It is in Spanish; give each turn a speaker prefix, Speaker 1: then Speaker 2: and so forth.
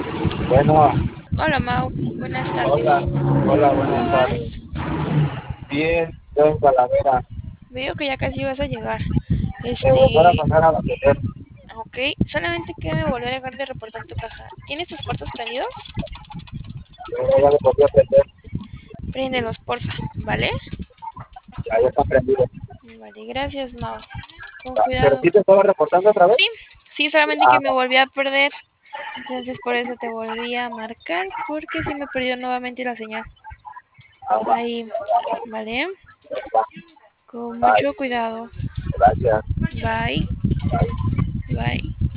Speaker 1: Bueno,
Speaker 2: Hola Mau, buenas tardes.
Speaker 1: hola, hola,
Speaker 2: ¿Cómo
Speaker 1: buenas tardes.
Speaker 2: vas?
Speaker 1: Bien, yo en Talavera.
Speaker 2: Veo que ya casi vas a llegar.
Speaker 1: Me volver a
Speaker 2: Este,
Speaker 1: pasar a la mujer.
Speaker 2: ok, solamente que me volví a dejar de reportar tu caja. ¿Tienes tus cuartos prendidos?
Speaker 1: Yo ya le podía aprender.
Speaker 2: Préndelos, porfa, ¿vale?
Speaker 1: Ya está aprendido.
Speaker 2: Vale, gracias Mau. Con
Speaker 1: Pero
Speaker 2: cuidado.
Speaker 1: sí te estaba reportando otra vez.
Speaker 2: Sí, sí, solamente que
Speaker 1: Ah,
Speaker 2: me volví a perder. Entonces por eso te volví a marcar, porque se me perdió nuevamente la señal.
Speaker 1: ah, va,
Speaker 2: Ahí, ¿vale?
Speaker 1: va.
Speaker 2: Con
Speaker 1: Bye.
Speaker 2: mucho cuidado.
Speaker 1: Gracias.
Speaker 2: Bye,
Speaker 1: Bye.
Speaker 2: bye.